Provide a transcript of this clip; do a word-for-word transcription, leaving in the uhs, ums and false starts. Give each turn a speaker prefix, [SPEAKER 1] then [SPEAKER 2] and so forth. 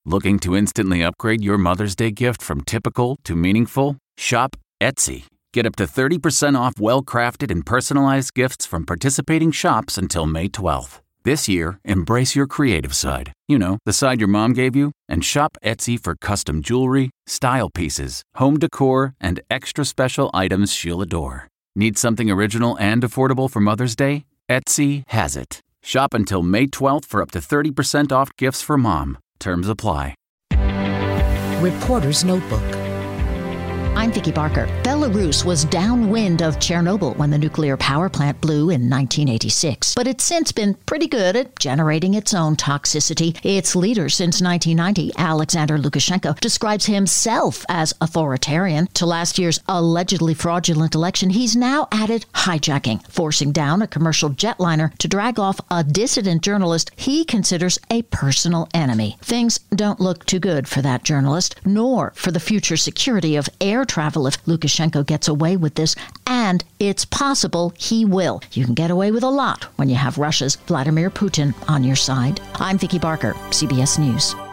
[SPEAKER 1] Looking to instantly upgrade your Mother's Day gift from typical to meaningful? Shop Etsy. Get up to thirty percent off well-crafted and personalized gifts from participating shops until May twelfth. This year, embrace your creative side. You know, the side your mom gave you. And shop Etsy for custom jewelry, style pieces, home decor, and extra special items she'll adore. Need something original and affordable for Mother's Day? Etsy has it. Shop until May twelfth for up to thirty percent off gifts for mom. Terms apply.
[SPEAKER 2] Reporter's Notebook.
[SPEAKER 3] I'm Vicki Barker. Belarus was downwind of Chernobyl when the nuclear power plant blew in nineteen eighty-six. But it's since been pretty good at generating its own toxicity. Its leader since nineteen ninety, Alexander Lukashenko, describes himself as authoritarian. To last year's allegedly fraudulent election, he's now added hijacking, forcing down a commercial jetliner to drag off a dissident journalist he considers a personal enemy. Things don't look too good for that journalist, nor for the future security of air travel if Lukashenko gets away with this, and it's possible he will. You can get away with a lot when you have Russia's Vladimir Putin on your side. I'm Vicki Barker, C B S News.